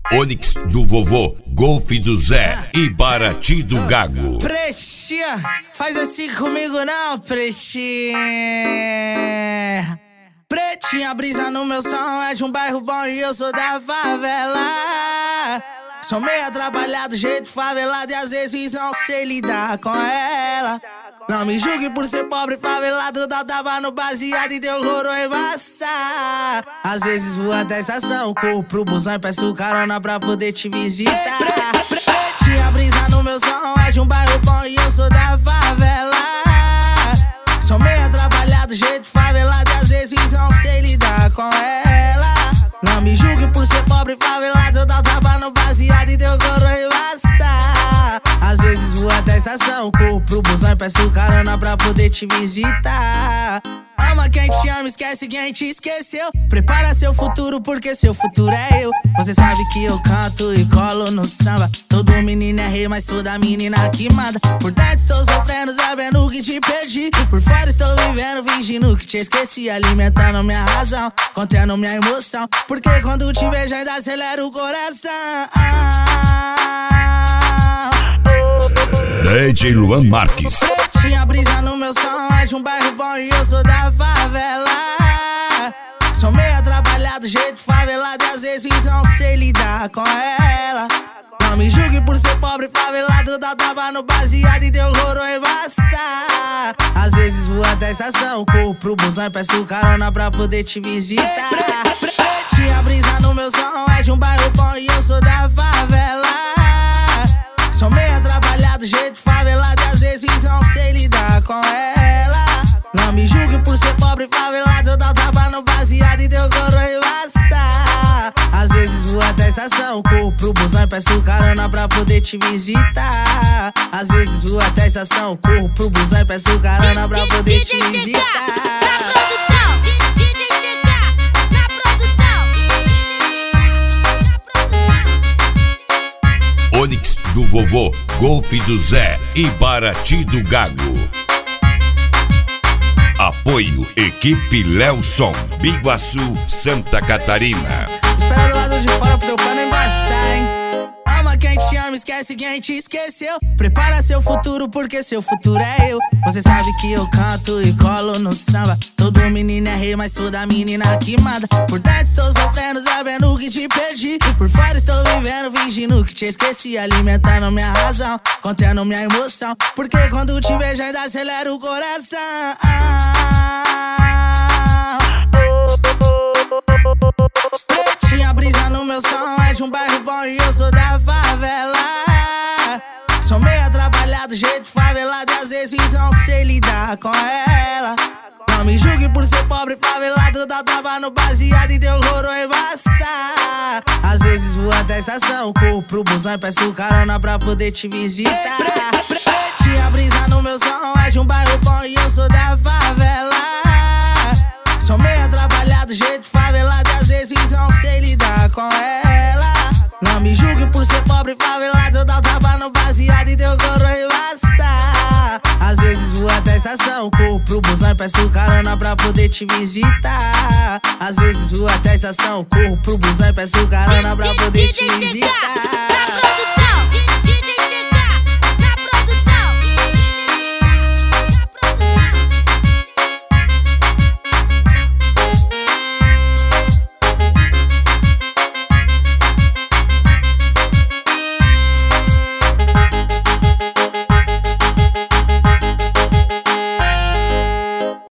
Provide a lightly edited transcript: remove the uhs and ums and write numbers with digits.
Onix do vovô, Golf do Zé e Barati do Gago. Pretinha, faz assim comigo não, pretinha. Pretinha, brisa no meu som, é de um bairro bom e eu sou da favela. Sou meio atrapalhado, jeito favelado e às vezes não sei lidar com ela. Não me julgue por ser pobre, favelado, dá tava no baseado e deu roro em massa. Às vezes vou até a estação, corro pro busão e peço carona pra poder te visitar. Pretinha, brisa no meu som, é de um bairro bom e eu sou da favela. Sou meio atrapalhado, jeito favelado e às vezes não sei lidar com ela. Não me julgue por ser pobre, favelado, dá tava no baseado e deu roro em massa. Às vezes vou até a estação, corro pro busão e peço carona pra poder te visitar. Ama quem te ama, esquece quem te esqueceu. Prepara seu futuro porque seu futuro é eu. Você sabe que eu canto e colo no samba. Todo menino é rei, mas toda menina que manda. Por dentro estou sofrendo, sabendo que te perdi. Por fora estou vivendo, fingindo que te esqueci. Alimentando minha razão, contendo minha emoção. Porque quando te vejo ainda acelera o coração. DJ Luan Marques. Pretinha, brisa no meu som, é de um bairro bom e eu sou da favela. Sou meio atrapalhado, jeito favelado e às vezes não sei lidar com ela. Não me julgue por ser pobre, favelado, dá tava no baseado e deu roro em massa. Às vezes vou até a estação, corro pro busão e peço carona pra poder te visitar. Pretinha, brisa no meu som, é de um bairro bom e eu sou da favela. Sou meio atrapalhado, jeito favelado e às vezes não sei lidar com ela. Não me julgue por ser pobre, favelado, dá tava no baseado e deu roro em massa. Às vezes vou até a estação, corro pro busão e peço carona pra poder te visitar. Às vezes vou até a estação, corro pro busão e peço carona pra poder te visitar. Onix do vovô, Golf do Zé e Barati do Gago. Apoio Equipe Lelson, Biguaçu, Santa Catarina. Espera do lado de fora pro teu pano embaçar, hein? Ama quem te ama, esquece quem te esqueceu. Prepara seu futuro porque seu futuro é eu. Você sabe que eu canto e colo no samba. Todo menino é rei, mas toda menina que manda. Por dentro estou sofrendo, sabendo que te perdi. Por fora estou vivendo, fingindo que te esqueci. Alimentando minha razão, contendo minha emoção. Porque quando te vejo ainda acelera o coração. Pretinha, brisa no meu som, é de um bairro bom e eu sou da favela. Sou meio atrapalhado, jeito favelado e às vezes não sei lidar com ela. Não me julgue por ser pobre, favelado, dá tava no baseado e deu roro em massa. Às vezes vou até a estação, corro pro busão e peço carona pra poder te visitar. Pretinha, brisa no meu som, é de um bairro bom e eu sou da favela. Sou meio atrapalhado, jeito favelado e às vezes não sei lidar com ela. Não me julgue por ser pobre, favelado, dá tava no baseado e deu roro em massa. Às vezes vou até a estação, corro pro busão e peço carona pra poder te visitar. Às vezes vou até a estação, corro pro busão e peço carona pra poder te